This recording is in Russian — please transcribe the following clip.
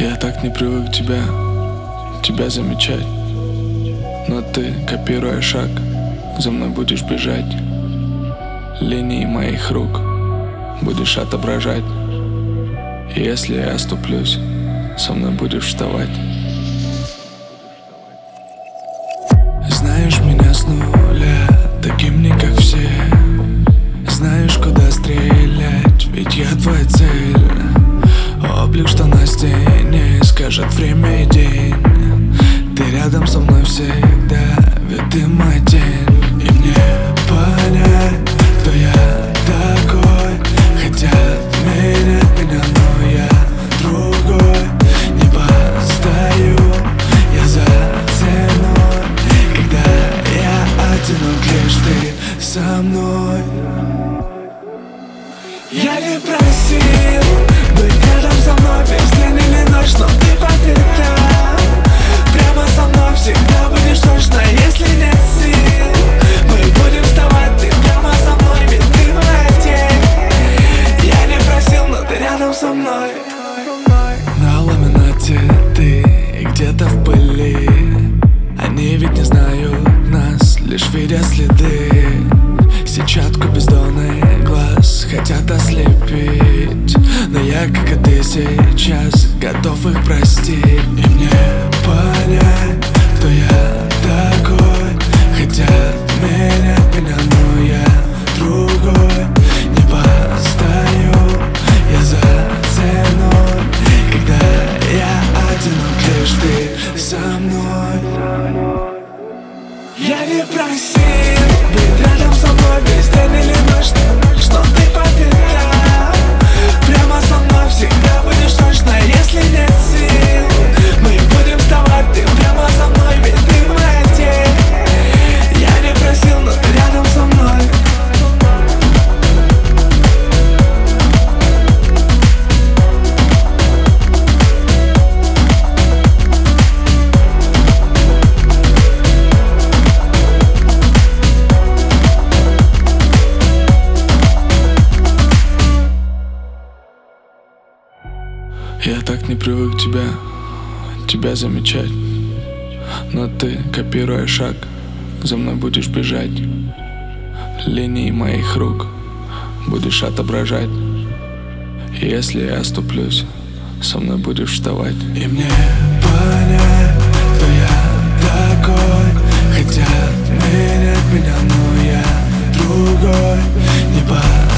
Я так не привык тебя замечать, но ты, копируя шаг, за мной будешь бежать. Линии моих рук будешь отображать. И если я оступлюсь, со мной будешь вставать. Знаешь меня с нуля, таким не как все. Знаешь, куда стрелять, ведь я твоя цель. Облик, что на стене, скажет время и день. Ты рядом со мной всегда, ведь ты моя тень. И мне понять, кто я такой. Хотят меня, но я другой. Не постою я за ценой, когда я одинок, лишь ты со мной. Я не просил быть рядом со мной весь день или ночь, но ты по пятам. Прямо со мной всегда будешь точно, если нет сил. Мы будем вставать, ты прямо со мной, ведь ты моя тень. Я не просил, но ты рядом со мной. На ламинате ты и где-то в пыли. Они ведь не знают нас, лишь видят следы. Сетчатку бездонный глаз хотят ослепить, но я, как и ты сейчас, готов их простить. И мне понять, кто я такой. Хотят меня, но я другой. Не постою я за ценой, когда я одинок, лишь ты со мной. Я не просил быть рядом со мной весь день или ночь, что ты по пятам. Прямо со мной всегда будешь точно, если нет сил. Мы будем вставать, ты прямо со мной, ведь ты моя тень. Я не просил, но ты рядом со мной. Я так не привык тебя замечать, но ты, копируя шаг, за мной будешь бежать. Линии моих рук будешь отображать. И если я оступлюсь, со мной будешь вставать. И мне понять, кто я такой. Хотят меня, но я другой. Не